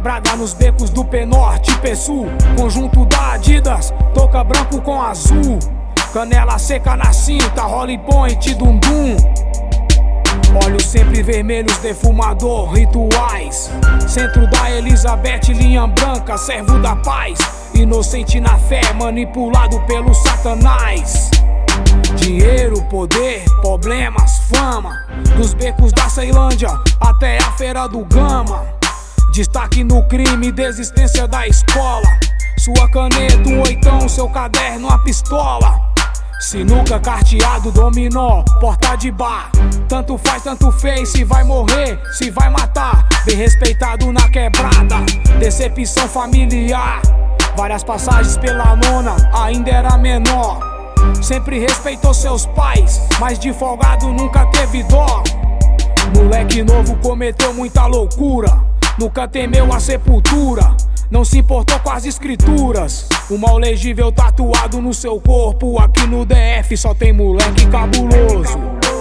quebrada nos becos do P-Norte e P-Sul. Conjunto da Adidas, touca branco com azul. Canela seca na cinta, Holly Point, dum-dum. Olhos sempre vermelhos, defumador, rituais. Centro da Elizabeth, linha branca, servo da paz. Inocente na fé, manipulado pelo satanás. Dinheiro, poder, problemas, fama. Dos becos da Ceilândia até a feira do Gama. Destaque no crime, desistência da escola. Sua caneta, um oitão, seu caderno, a pistola. Sinuca, carteado, dominó, porta de bar. Tanto faz, tanto fez, se vai morrer, se vai matar. Bem respeitado na quebrada, decepção familiar. Várias passagens pela nona, ainda era menor. Sempre respeitou seus pais, mas de folgado nunca teve dó. Moleque novo cometeu muita loucura, nunca temeu a sepultura. Não se importou com as escrituras. O mal legível tatuado no seu corpo. Aqui no DF só tem moleque cabuloso.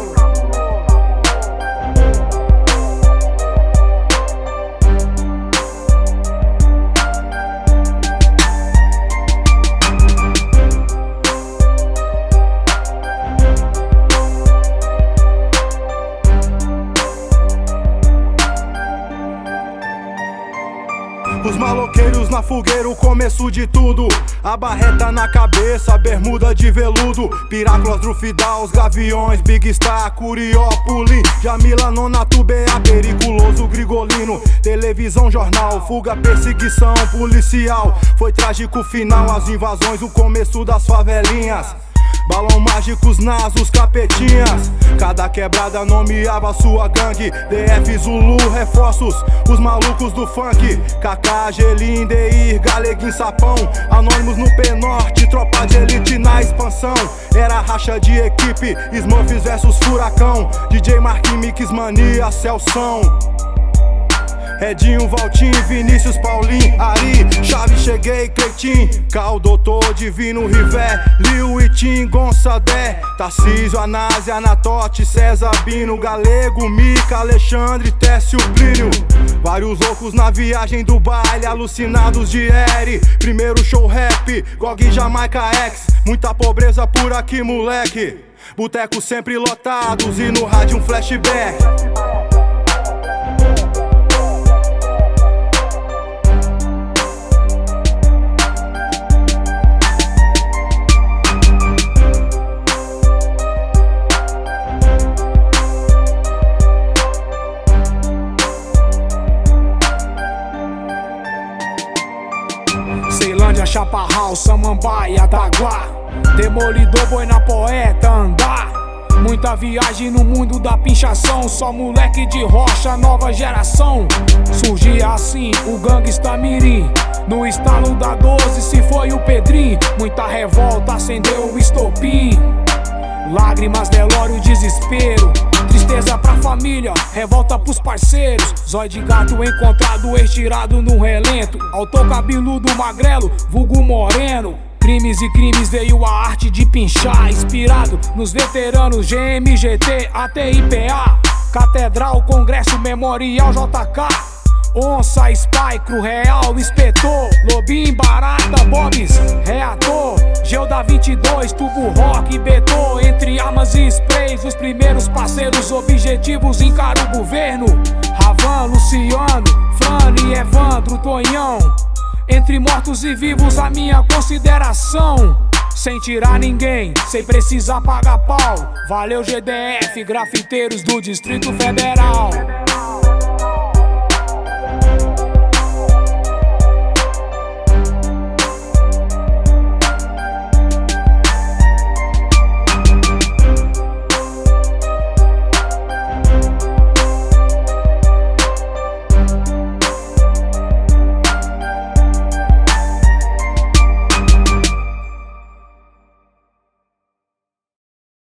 Os maloqueiros na fogueira, o começo de tudo. A barreta na cabeça, bermuda de veludo. Piráculas, Drufidal, os gaviões, Big Star, Curió, Pulim, Jamila, Nonato, BA, periculoso, Grigolino. Televisão, jornal, fuga, perseguição policial. Foi trágico o final, as invasões, o começo das favelinhas. Balão mágicos, nasos, capetinhas. Cada quebrada nomeava sua gangue. DF, Zulu, reforços, os malucos do funk. Kaká, Gelim, Deir, Galeguinho, Sapão. Anônimos no P-Norte, tropa de elite na expansão. Era racha de equipe, Smurfs versus Furacão. DJ Marquinhos, Mix Mania, Celção. Edinho, Valtinho, Vinícius, Paulinho, Ari, Chave, Cheguei, Cleitinho, Cal, Doutor, Divino, Rivé, Liu, Itim, Gonçadé, Tarcísio, Anásia, Anatote, César, Bino, Galego, Mica, Alexandre, Técio, Plínio. Vários loucos na viagem do baile, alucinados de Eri. Primeiro show rap, Gog, Jamaica X. Muita pobreza por aqui, moleque. Botecos sempre lotados e no rádio um flashback. Ceilândia, Chaparral, Samambaia, Taguá. Demolidor, boi na poeta, andar. Muita viagem no mundo da pinchação. Só moleque de rocha, nova geração. Surgia assim o Gangsta Mirim. No estalo da 12 se foi o Pedrinho. Muita revolta, acendeu o estopim. Lágrimas, velório, desespero. Tristeza pra família, revolta pros parceiros. Zóio de gato encontrado estirado num relento. Autor cabeludo magrelo, vulgo moreno. Crimes e crimes veio a arte de pinchar. Inspirado nos veteranos GMGT, ATIPA. Catedral, Congresso, Memorial, JK. Onça, Spycro, Real, Inspetor. Lobinho, Barata, Bobs, Reator. Geuda 22, Tubo Rock, Betor. Entre armas e sprays, os primeiros parceiros objetivos encaram o governo. Ravan, Luciano, Frane, Evandro, Tonhão. Entre mortos e vivos a minha consideração. Sem tirar ninguém, sem precisar pagar pau. Valeu GDF, grafiteiros do Distrito Federal.